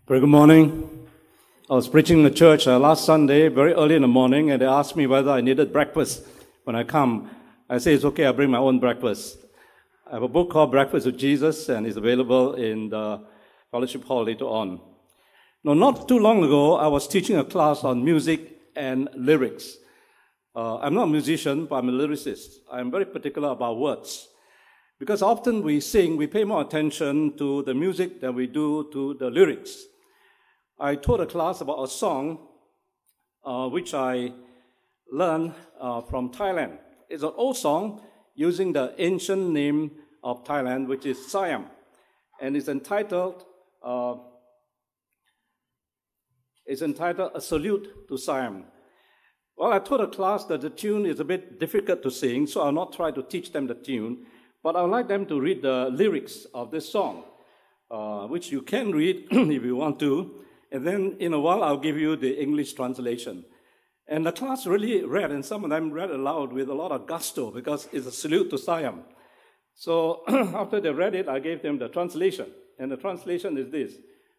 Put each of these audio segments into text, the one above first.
Very good morning. I was preaching in the church last Sunday, very early in the morning, and they asked me whether I needed breakfast when I come. I say, it's okay, I bring my own breakfast. I have a book called Breakfast with Jesus, and it's available in the fellowship hall later on. Now, not too long ago, I was teaching a class on music and lyrics. I'm not a musician, but I'm a lyricist. I'm very particular about words. Because often we sing, we pay more attention to the music than we do to the lyrics. I taught a class about a song which I learned from Thailand. It's an old song using the ancient name of Thailand, which is Siam. And it's entitled A Salute to Siam. Well, I taught a class that the tune is a bit difficult to sing, so I'll not try to teach them the tune, but I would like them to read the lyrics of this song, which you can read if you want to. And then in a while, I'll give you the English translation. And the class really read, and some of them read aloud with a lot of gusto because it's a salute to Siam. So after they read it, I gave them the translation. And the translation is this.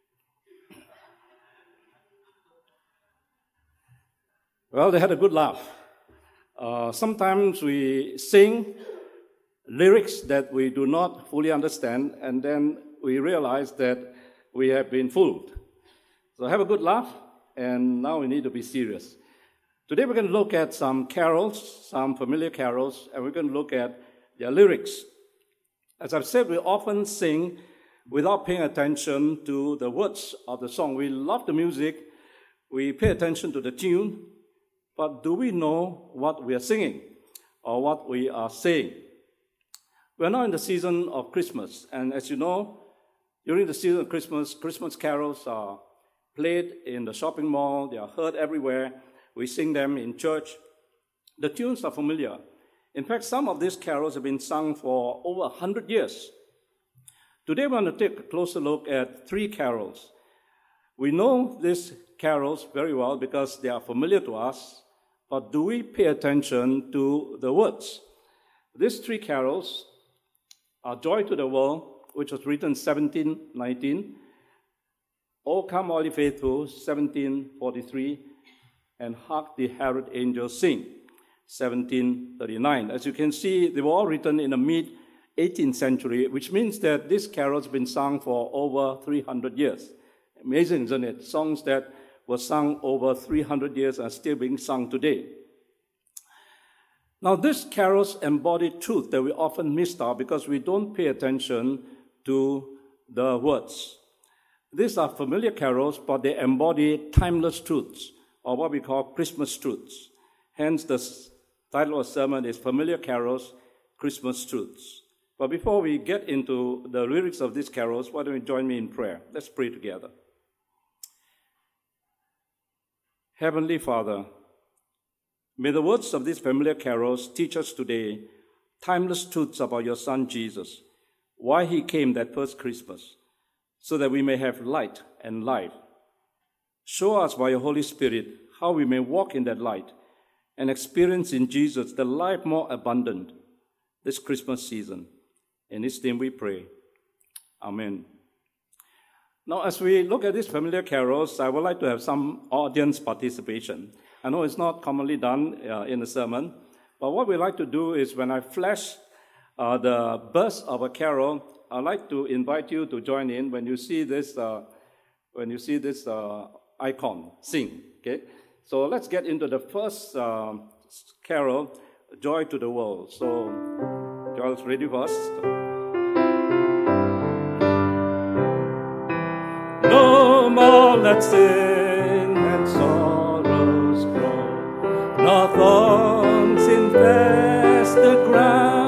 Well, they had a good laugh. Sometimes we sing lyrics that we do not fully understand, and then we realize that we have been fooled. So have a good laugh, and now we need to be serious. Today we're going to look at some carols, some familiar carols, and we're going to look at their lyrics. As I've said, we often sing without paying attention to the words of the song. We love the music, we pay attention to the tune, but do we know what we are singing or what we are saying? We're now in the season of Christmas, and as you know, during the season of Christmas, Christmas carols are played in the shopping mall, they are heard everywhere. We sing them in church. The tunes are familiar. In fact, some of these carols have been sung for over 100 years. Today, we're going to take a closer look at three carols. We know these carols very well because they are familiar to us, but do we pay attention to the words? These three carols are Joy to the World, which was written 1719, O Come All Ye Faithful, 1743, and Hark the Herald Angels Sing, 1739. As you can see, they were all written in the mid-18th century, which means that these carols have been sung for over 300 years. Amazing, isn't it? Songs that were sung over 300 years are still being sung today. Now, these carols embody truth that we often miss out because we don't pay attention to the words. These are familiar carols, but they embody timeless truths, or what we call Christmas truths. Hence, the title of the sermon is Familiar Carols, Christmas Truths. But before we get into the lyrics of these carols, why don't you join me in prayer? Let's pray together. Heavenly Father, may the words of these familiar carols teach us today timeless truths about your Son Jesus, why he came that first Christmas, so that we may have light and life. Show us by your Holy Spirit how we may walk in that light and experience in Jesus the life more abundant this Christmas season. In his name we pray. Amen. Now, as we look at these familiar carols, I would like to have some audience participation. I know it's not commonly done in a sermon, but what we like to do is when I flash the burst of a carol, I'd like to invite you to join in when you see this icon, sing. Okay, so let's get into the first carol, Joy to the World. So, Joel's ready for us. No more let sin and sorrows grow, nor thorns infest the ground.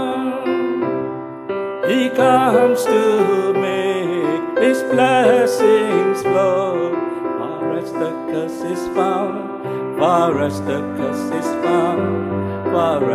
He comes to make his blessings flow, far as the curse is found, far as the curse is found, far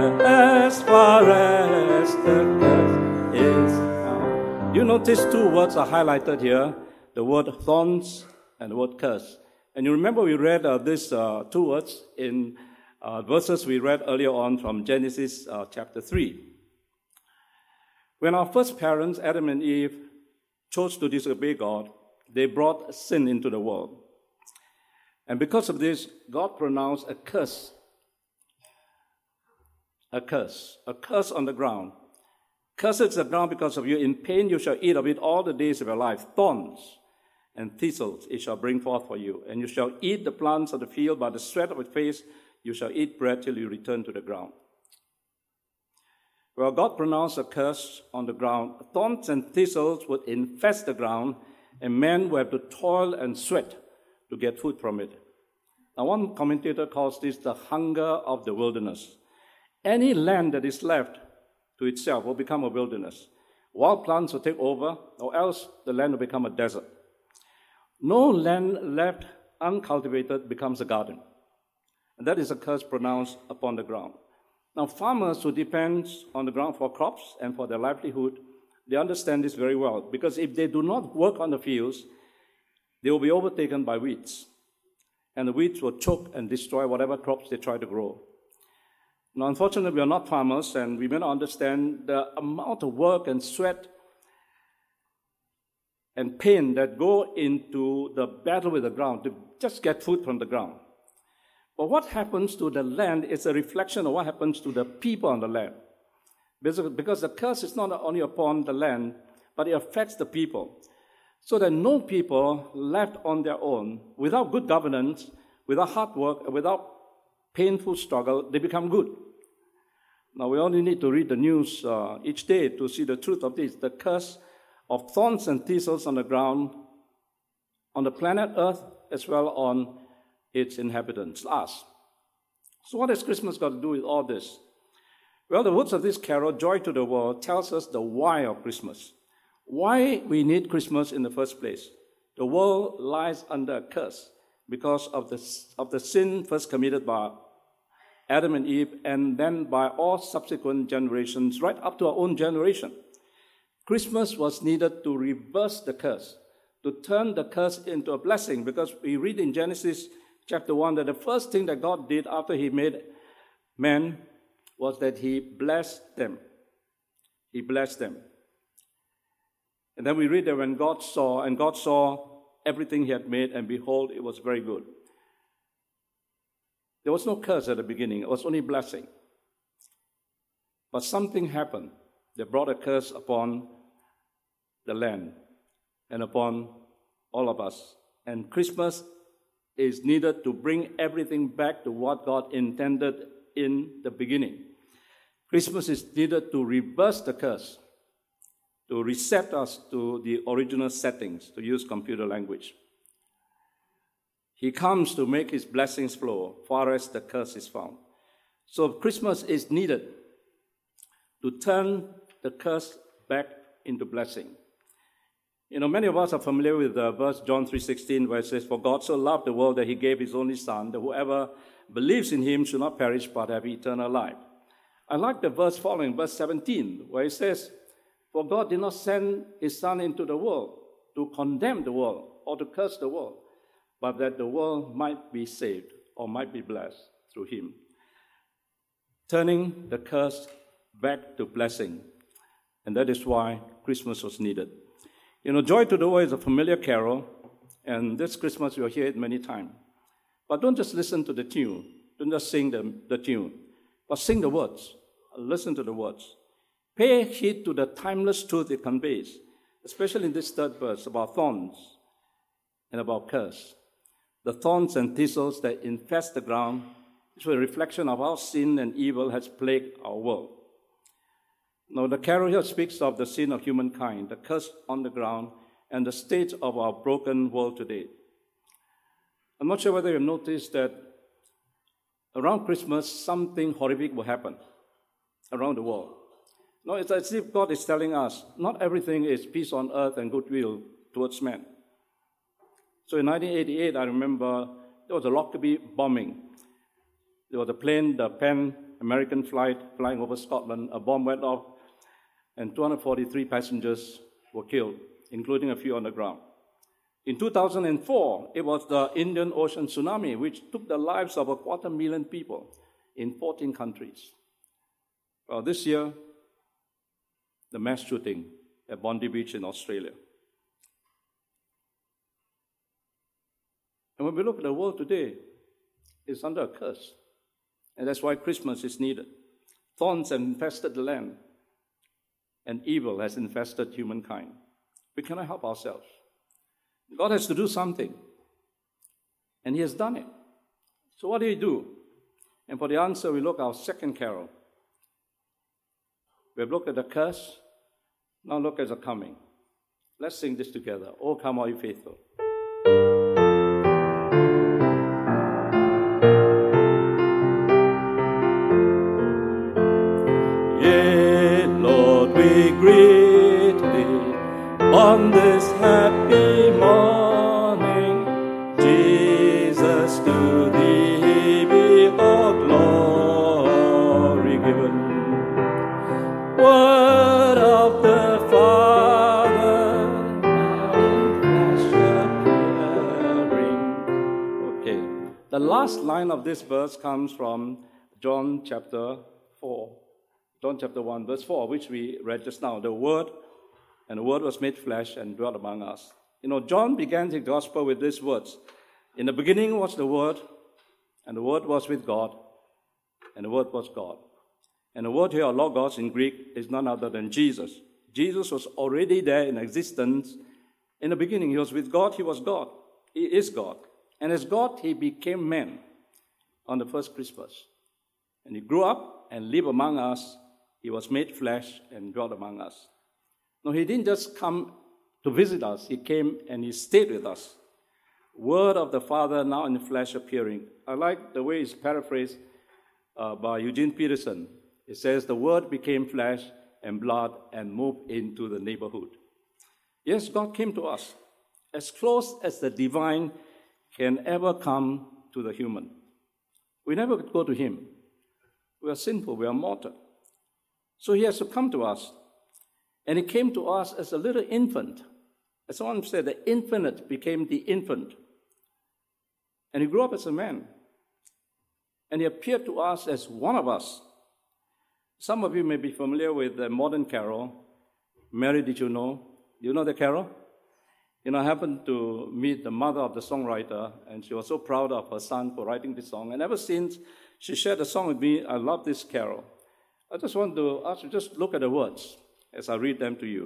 as the curse is found. You notice two words are highlighted here, the word thorns and the word curse. And you remember we read these two words in verses we read earlier on from Genesis chapter 3. When our first parents, Adam and Eve, chose to disobey God, They brought sin into the world. And because of this, God pronounced a curse. A curse on the ground. Cursed is the ground because of you. In pain you shall eat of it all the days of your life. Thorns and thistles it shall bring forth for you. And you shall eat the plants of the field. By the sweat of your face you shall eat bread till you return to the ground. Well, God pronounced a curse on the ground. Thorns and thistles would infest the ground, and men would have to toil and sweat to get food from it. Now, one commentator calls this the hunger of the wilderness. Any land that is left to itself will become a wilderness. Wild plants will take over, or else the land will become a desert. No land left uncultivated becomes a garden. And that is a curse pronounced upon the ground. Now, farmers who depend on the ground for crops and for their livelihood, they understand this very well, because if they do not work on the fields, they will be overtaken by weeds. And the weeds will choke and destroy whatever crops they try to grow. Now, unfortunately, we are not farmers, and we may not understand the amount of work and sweat and pain that go into the battle with the ground to just get food from the ground. But what happens to the land is a reflection of what happens to the people on the land. Because the curse is not only upon the land, but it affects the people. So that no people left on their own, without good governance, without hard work, without painful struggle, they become good. Now, we only need to read the news each day to see the truth of this. The curse of thorns and thistles on the ground, on the planet Earth, as well on its inhabitants, us. So what has Christmas got to do with all this? Well, the words of this carol, Joy to the World, tells us the why of Christmas. Why we need Christmas in the first place. The world lies under a curse because of the sin first committed by Adam and Eve, and then by all subsequent generations, right up to our own generation. Christmas was needed to reverse the curse, to turn the curse into a blessing, because we read in Genesis chapter 1 that the first thing that God did after he made man was that he blessed them. He blessed them. And then we read that when God saw everything he had made, and behold, it was very good. There was no curse at the beginning. It was only blessing. But something happened that brought a curse upon the land and upon all of us. And Christmas is needed to bring everything back to what God intended in the beginning. Christmas is needed to reverse the curse, to reset us to the original settings, to use computer language. He comes to make his blessings flow far as the curse is found. So Christmas is needed to turn the curse back into blessing. You know, many of us are familiar with the verse John 3:16, where it says, "For God so loved the world that he gave his only Son, that whoever believes in him should not perish but have eternal life." I like the verse following, verse 17, where it says, "For God did not send his Son into the world to condemn the world or to curse the world, but that the world might be saved or might be blessed through him." Turning the curse back to blessing. And that is why Christmas was needed. You know, Joy to the World is a familiar carol, and this Christmas you'll hear it many times. But don't just listen to the tune. Don't just sing the tune. But sing the words. Listen to the words. Pay heed to the timeless truth it conveys, especially in this third verse about thorns and about curse. The thorns and thistles that infest the ground is a reflection of how sin and evil has plagued our world. Now, the carol here speaks of the sin of humankind, the curse on the ground, and the state of our broken world today. I'm not sure whether you've noticed that around Christmas, something horrific will happen around the world. No, it's as if God is telling us, not everything is peace on earth and goodwill towards men. So in 1988, I remember there was a Lockerbie bombing. There was a plane, the Pan-American flight flying over Scotland. A bomb went off, and 243 passengers were killed, including a few on the ground. In 2004, it was the Indian Ocean tsunami, which took the lives of 250,000 people in 14 countries. Well, this year, the mass shooting at Bondi Beach in Australia. And when we look at the world today, it's under a curse. And that's why Christmas is needed. Thorns have infested the land, and evil has infested humankind. We cannot help ourselves. God has to do something, and He has done it. So what did He do? And for the answer, we look at our second carol. We have looked at the curse, now look at the coming. Let's sing this together. Oh, come, all you faithful. Yea, Lord, we greet Thee on this happy morning. Jesus, to Thee be all glory given. Word of the Father, now in flesh appearing. Okay, the last line of this verse comes from John chapter 4. John chapter 1, verse 4, which we read just now. The Word was made flesh and dwelt among us. You know, John began his gospel with these words. In the beginning was the Word, and the Word was with God, and the Word was God. And the word here, logos in Greek, is none other than Jesus. Jesus was already there in existence. In the beginning, He was with God, He was God. He is God. And as God, He became man on the first Christmas. And He grew up and lived among us. He was made flesh and dwelt among us. No, He didn't just come to visit us. He came and He stayed with us. Word of the Father now in the flesh appearing. I like the way it's paraphrased by Eugene Peterson. It says, the Word became flesh and blood and moved into the neighborhood. Yes, God came to us, as close as the divine can ever come to the human. We never could go to Him. We are sinful, we are mortal. So He has to come to us. And He came to us as a little infant. As someone said, the infinite became the infant. And He grew up as a man. And He appeared to us as one of us. Some of you may be familiar with the modern carol, Mary, Did You Know? Do you know the carol? You know, I happened to meet the mother of the songwriter, and she was so proud of her son for writing this song. And ever since she shared the song with me, I love this carol. I just want to ask you, just look at the words as I read them to you.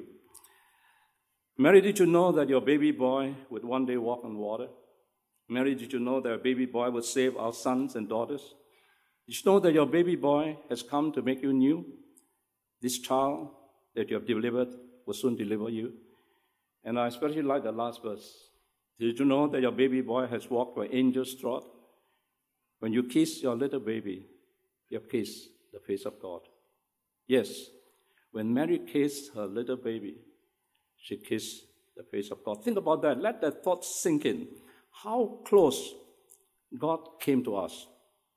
Mary, did you know that your baby boy would one day walk on water? Mary, did you know that your baby boy would save our sons and daughters? Did you know that your baby boy has come to make you new? This child that you have delivered will soon deliver you. And I especially like the last verse. Did you know that your baby boy has walked where angels trod? When you kiss your little baby, you have kissed the face of God. Yes, when Mary kissed her little baby, she kissed the face of God. Think about that. Let that thought sink in. How close God came to us.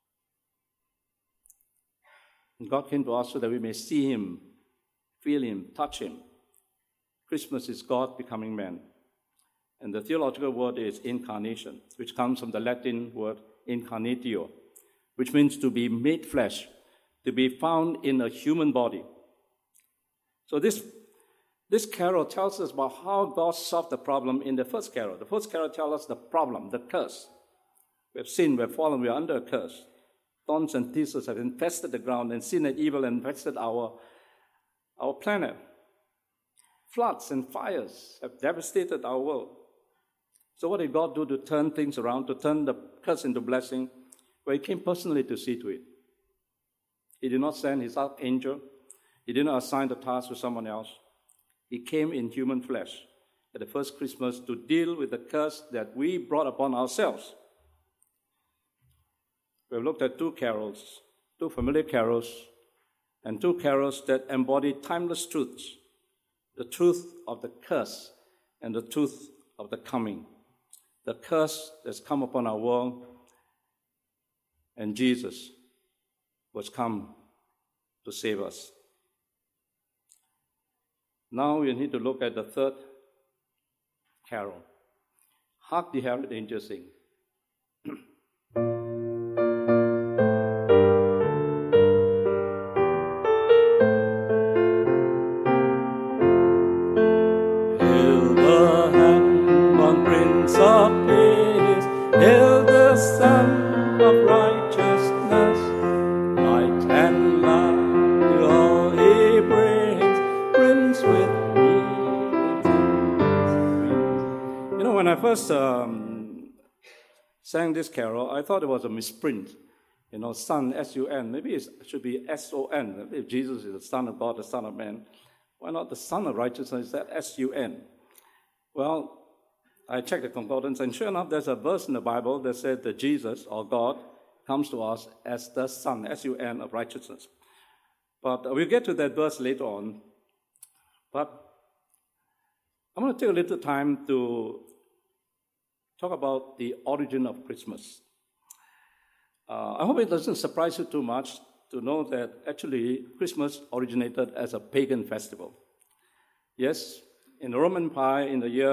God came to us so that we may see Him, feel Him, touch Him. Christmas is God becoming man. And the theological word is incarnation, which comes from the Latin word incarnatio, which means to be made flesh, to be found in a human body. So this carol tells us about how God solved the problem in the first carol. The first carol tells us the problem, the curse. We have sinned, we have fallen, we are under a curse. Thorns and thistles have infested the ground, and sin and evil have infested our planet. Floods and fires have devastated our world. So what did God do to turn things around, to turn the curse into blessing? Well, He came personally to see to it. He did not send His archangel. He did not assign the task to someone else. He came in human flesh at the first Christmas to deal with the curse that we brought upon ourselves. We've looked at two carols, two familiar carols, and two carols that embody timeless truths, the truth of the curse and the truth of the coming. The curse that's come upon our world, and Jesus was come to save us. Now we need to look at the third carol. Hark the herald angels sing. Hail the Prince of Peace, Hail the Son of Righteousness, light and light to all he brings with me. You know, when I first sang this carol, I thought it was a misprint. You know, Son, S-U-N. Maybe it should be S-O-N. If Jesus is the Son of God, the Son of Man, why not the Son of Righteousness? Is that S-U-N? Well, I checked the concordance, and sure enough, there's a verse in the Bible that said that Jesus, or God, comes to us as the Son, S-U-N, of righteousness. But we'll get to that verse later on. But I'm going to take a little time to talk about the origin of Christmas. I hope it doesn't surprise you too much to know that actually Christmas originated as a pagan festival. Yes, in the Roman Empire in the year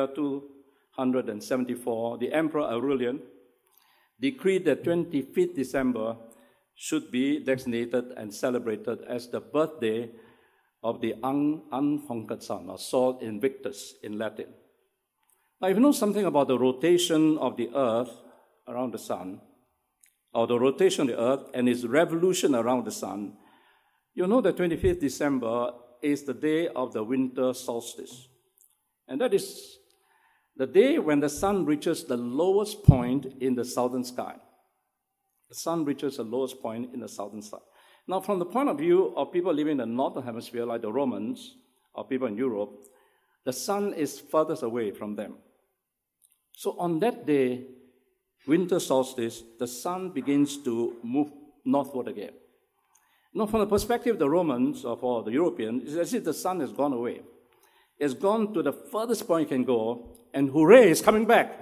274, the Emperor Aurelian decreed that 25th December should be designated and celebrated as the birthday of the unconquered sun, or Sol Invictus in Latin. Now, if you know something about the rotation of the earth around the sun, or the rotation of the earth and its revolution around the sun, you know that 25th December is the day of the winter solstice. And that is the day when the sun reaches the lowest point in the southern sky. The sun reaches the lowest point in the southern sky. Now, from the point of view of people living in the northern hemisphere, like the Romans, or people in Europe, the sun is furthest away from them. So on that day, winter solstice, the sun begins to move northward again. Now, from the perspective of the Romans, or for the Europeans, it's as if the sun has gone away. It's gone to the furthest point it can go, and hooray, it's coming back.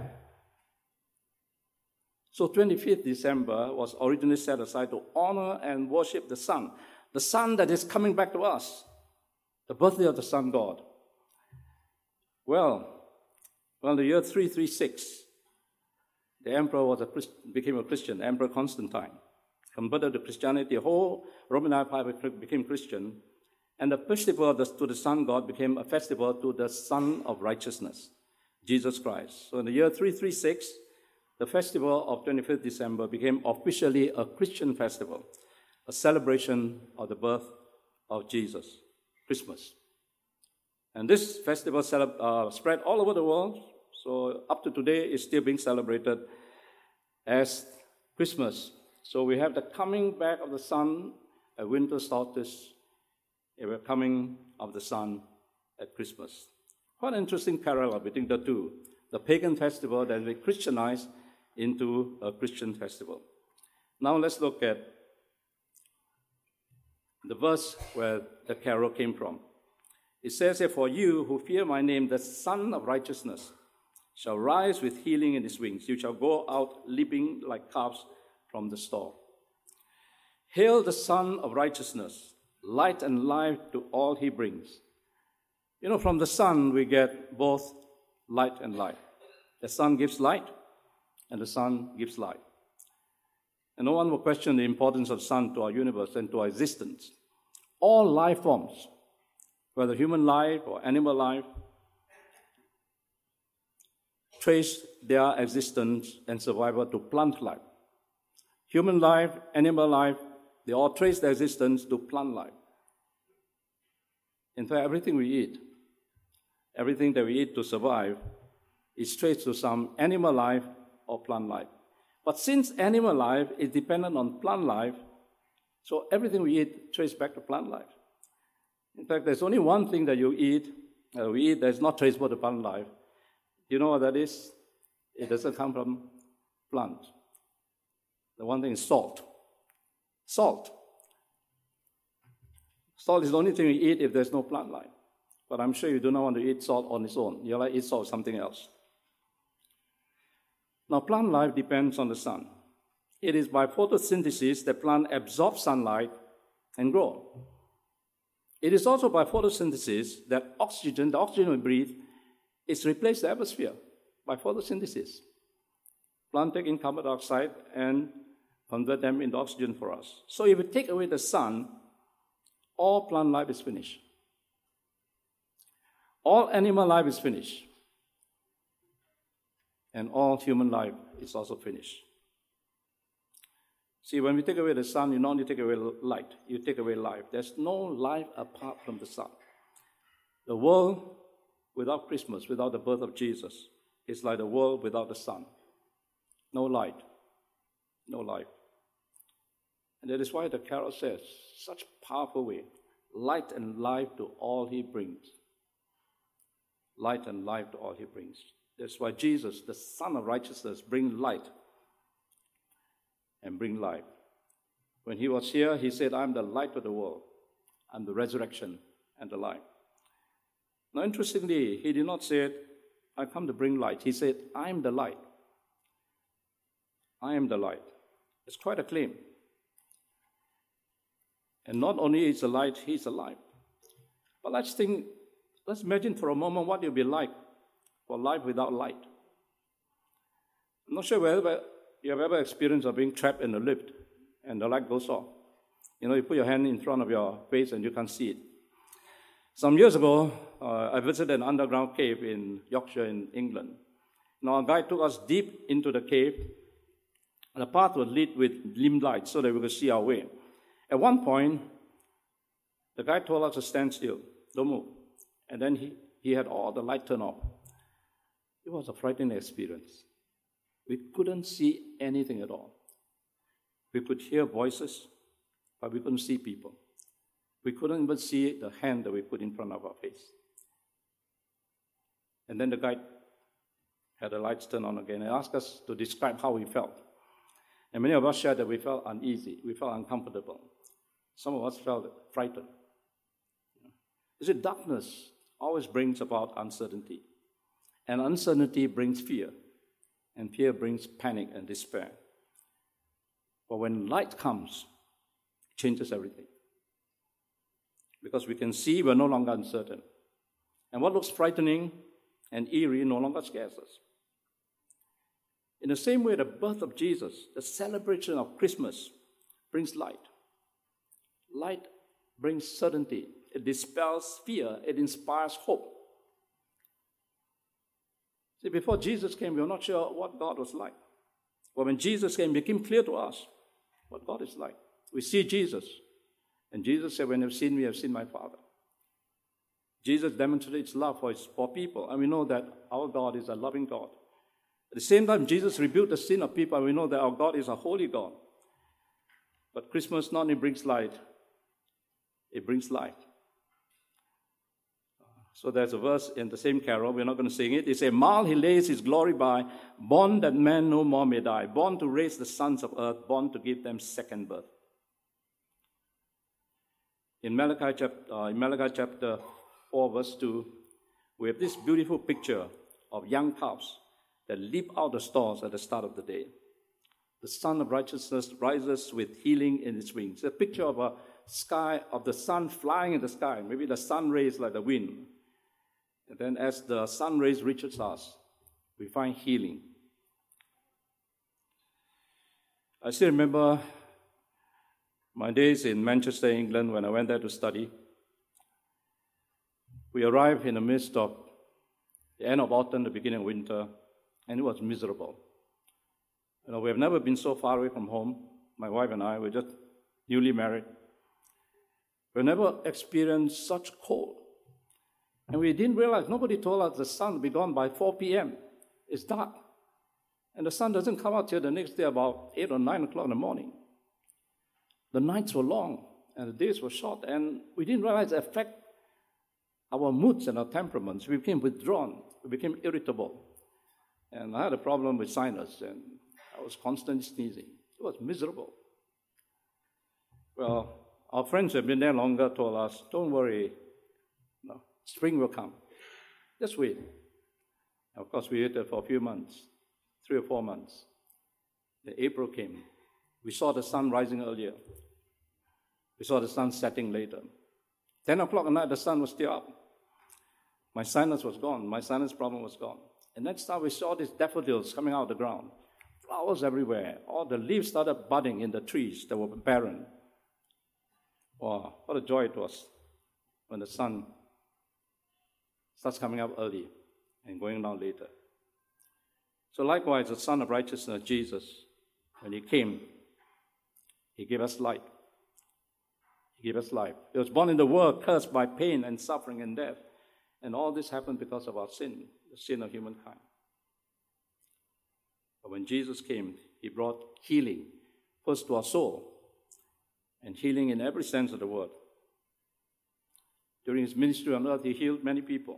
So 25th December was originally set aside to honor and worship the sun that is coming back to us, the birthday of the sun god. Well, the year 336, the emperor became a Christian, Emperor Constantine, converted to Christianity. The whole Roman Empire became Christian, and the festival to the sun god became a festival to the Son of Righteousness, Jesus Christ. So in the year 336, the festival of 25th December became officially a Christian festival, a celebration of the birth of Jesus, Christmas. And this festival spread all over the world, so up to today it's still being celebrated as Christmas. So we have the coming back of the sun at winter solstice, and the coming of the sun at Christmas. Quite an interesting parallel between the two, the pagan festival that we Christianized into a Christian festival. Now let's look at the verse where the carol came from. It says here, "For you who fear my name, the Son of Righteousness shall rise with healing in his wings. You shall go out leaping like calves from the stall. Hail the Son of Righteousness, light and life to all he brings." You know, from the sun we get both light and life. The sun gives light, and the sun gives light. And no one will question the importance of the sun to our universe and to our existence. All life forms, whether human life or animal life, trace their existence and survival to plant life. Human life, animal life, they all trace their existence to plant life. In fact, everything we eat, everything that we eat to survive, is traced to some animal life or plant life. But since animal life is dependent on plant life, so everything we eat traces back to plant life. In fact, there's only one thing that we eat that is not traceable to plant life. Do you know what that is? It doesn't come from plants. The one thing is salt. Salt. Salt is the only thing we eat if there's no plant life. But I'm sure you do not want to eat salt on its own. You like to eat salt with something else. Now, plant life depends on the sun. It is by photosynthesis that plant absorb sunlight and grow. It is also by photosynthesis that the oxygen we breathe, is replaced the atmosphere by photosynthesis. Plants take in carbon dioxide and convert them into oxygen for us. So if we take away the sun, all plant life is finished. All animal life is finished. and all human life is also finished. See, when we take away the sun, you not only take away light, you take away life. There's no life apart from the sun. The world without Christmas, without the birth of Jesus, is like the world without the sun. No light, no life. And that is why the carol says, such powerful way, light and life to all he brings. Light and life to all he brings. That's why Jesus, the Son of Righteousness, brings light and bring life. When he was here, he said, I'm the light of the world. I'm the resurrection and the life. Now, interestingly, he did not say, I come to bring light. He said, I am the light. I am the light. It's quite a claim. And not only is the light, he's the life. But let's imagine for a moment what it would be like for life without light. I'm not sure whether you have ever experienced of being trapped in a lift and the light goes off. You know, you put your hand in front of your face and you can't see it. Some years ago, I visited an underground cave in Yorkshire in England. Now, a guide took us deep into the cave, and the path was lit with dim lights so that we could see our way. At one point, the guide told us to stand still, don't move. And then he had all the light turned off. It was a frightening experience. We couldn't see anything at all. We could hear voices, but we couldn't see people. We couldn't even see the hand that we put in front of our face. And then the guide had the lights turned on again and asked us to describe how we felt. And many of us shared that we felt uneasy, we felt uncomfortable. Some of us felt frightened. You see, darkness always brings about uncertainty. And uncertainty brings fear. And fear brings panic and despair. But when light comes, it changes everything. Because we can see we're no longer uncertain. And what looks frightening and eerie no longer scares us. In the same way, the birth of Jesus, the celebration of Christmas, brings light. Light brings certainty. It dispels fear. It inspires hope. See, before Jesus came, we were not sure what God was like. But when Jesus came, it became clear to us what God is like. We see Jesus. And Jesus said, when you've seen me, you've seen my Father. Jesus demonstrates love for people. And we know that our God is a loving God. At the same time, Jesus rebuked the sin of people. And we know that our God is a holy God. But Christmas not only brings light, it brings life. So there's a verse in the same carol, we're not going to sing it. It says, Marl he lays his glory by, born that man no more may die, born to raise the sons of earth, born to give them second birth. In Malachi chapter 4, verse 2, we have this beautiful picture of young calves that leap out the stalls at the start of the day. The Son of Righteousness rises with healing in its wings. A picture of a sky, of the sun flying in the sky, maybe the sun rays like the wind. And then as the sun rays reaches us, we find healing. I still remember my days in Manchester, England, when I went there to study. We arrived in the midst of the end of autumn, the beginning of winter, and it was miserable. You know, we have never been so far away from home. My wife and I were just newly married. We've never experienced such cold. And we didn't realize, nobody told us the sun will be gone by 4 p.m. It's dark. And the sun doesn't come out till the next day about 8 or 9 o'clock in the morning. The nights were long and the days were short. And we didn't realize it affected our moods and our temperaments. We became withdrawn. We became irritable. And I had a problem with sinus and I was constantly sneezing. It was miserable. Well, our friends who have been there longer told us, don't worry, no, spring will come. Just wait. Of course, we waited for a few months, 3 or 4 months. Then April came. We saw the sun rising earlier. We saw the sun setting later. 10 o'clock at night, the sun was still up. My sinus was gone. My sinus problem was gone. And next time we saw these daffodils coming out of the ground. Flowers everywhere. All the leaves started budding in the trees that were barren. Wow, what a joy it was when the sun starts coming up early and going down later. So likewise, the Son of Righteousness, Jesus, when he came, he gave us light. He gave us life. He was born in the world, cursed by pain and suffering and death. And all this happened because of our sin, the sin of humankind. But when Jesus came, he brought healing, first to our soul, and healing in every sense of the word. During his ministry on earth, he healed many people.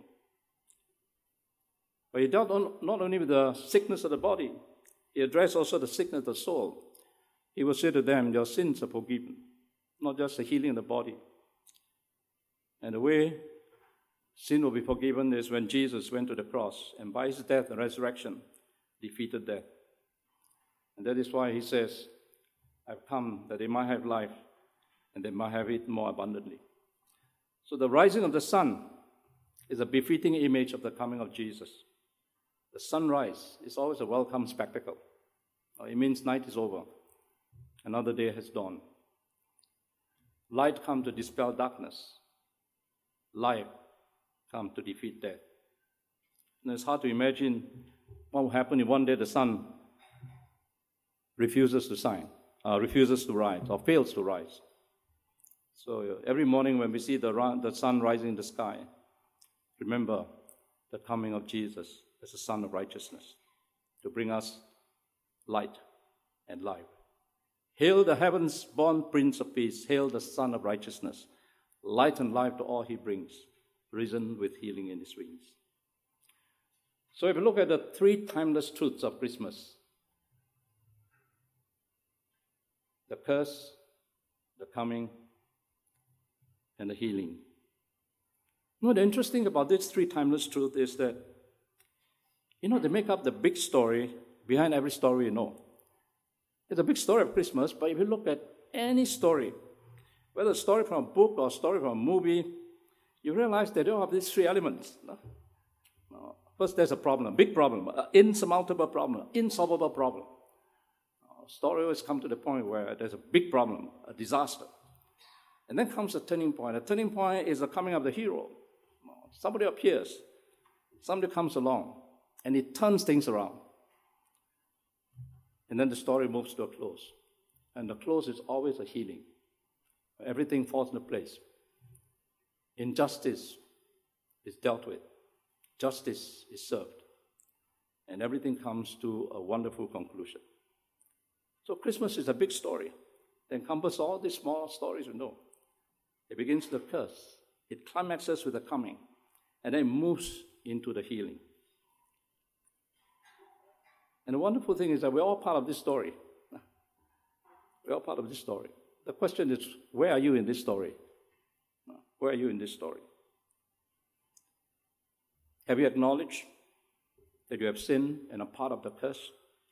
But he dealt not only with the sickness of the body, he addressed also the sickness of the soul. He would say to them, your sins are forgiven, not just the healing of the body. And the way sin will be forgiven is when Jesus went to the cross and by his death and resurrection defeated death. And that is why he says, I've come that they might have life and they might have it more abundantly. So the rising of the sun is a befitting image of the coming of Jesus. The sunrise is always a welcome spectacle. It means night is over. Another day has dawned. Light comes to dispel darkness. Life comes to defeat death. And it's hard to imagine what will happen if one day the sun refuses to rise, or fails to rise. So every morning when we see the sun rising in the sky, remember the coming of Jesus as the Son of Righteousness to bring us light and life. Hail the heavens-born Prince of Peace. Hail the Son of Righteousness. Light and life to all he brings, risen with healing in his wings. So if you look at the three timeless truths of Christmas, the curse, the coming, and the healing. The interesting about these three timeless truths is that, they make up the big story behind every story you know. It's a big story of Christmas, but if you look at any story, whether a story from a book or a story from a movie, you realize they don't have these three elements. No? First, there's a problem, a big problem, an insurmountable problem, insolvable problem. Story always comes to the point where there's a big problem, a disaster. And then comes a turning point. A turning point is the coming of the hero. Somebody appears, somebody comes along, and it turns things around. And then the story moves to a close. And the close is always a healing. Everything falls into place. Injustice is dealt with. Justice is served. And everything comes to a wonderful conclusion. So Christmas is a big story. It encompasses all these small stories you know. It begins with the curse. It climaxes with the coming. And then it moves into the healing. And the wonderful thing is that we're all part of this story. We're all part of this story. The question is, where are you in this story? Where are you in this story? Have you acknowledged that you have sinned and are part of the curse?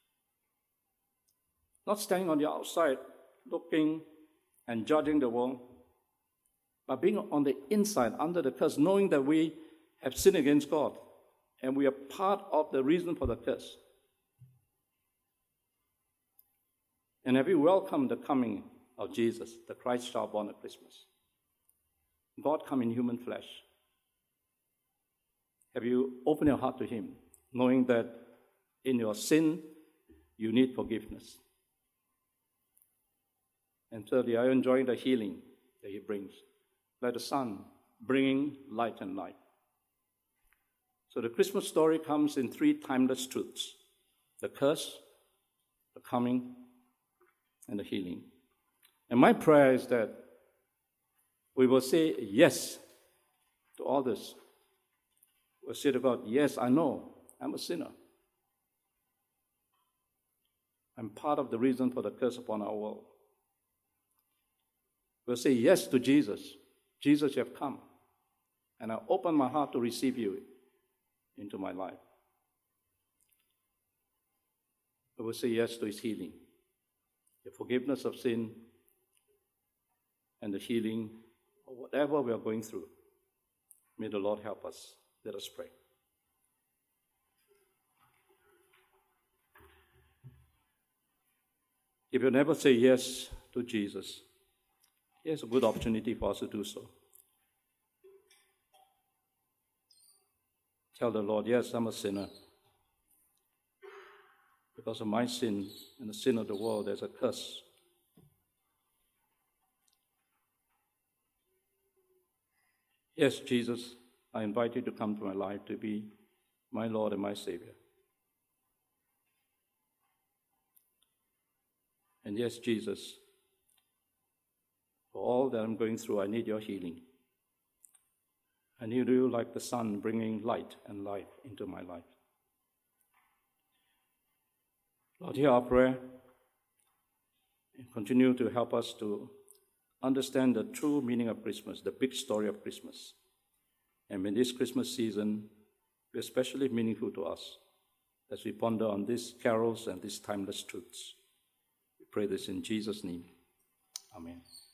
Not standing on the outside, looking and judging the world, but being on the inside, under the curse, knowing that we have sinned against God, and we are part of the reason for the curse. And have you welcomed the coming of Jesus, the Christ child born at Christmas? God come in human flesh. Have you opened your heart to him, knowing that in your sin, you need forgiveness? And thirdly, are you enjoying the healing that he brings? Like the sun bringing light and light. So the Christmas story comes in three timeless truths: the curse, the coming, and the healing. And my prayer is that we will say yes to all this. We'll say to God, yes, I know I'm a sinner. I'm part of the reason for the curse upon our world. We'll say yes to Jesus. Jesus, you have come. And I open my heart to receive you into my life. We will say yes to his healing, the forgiveness of sin, and the healing of whatever we are going through. May the Lord help us. Let us pray. If you never say yes to Jesus, here's a good opportunity for us to do so. Tell the Lord, yes, I'm a sinner. because of my sin and the sin of the world, there's a curse. Yes, Jesus, I invite you to come to my life to be my Lord and my Savior. And yes, Jesus, for all that I'm going through, I need your healing. I need you like the sun bringing light and life into my life. Lord, hear our prayer and continue to help us to understand the true meaning of Christmas, the big story of Christmas. And may this Christmas season be especially meaningful to us as we ponder on these carols and these timeless truths. We pray this in Jesus' name. Amen.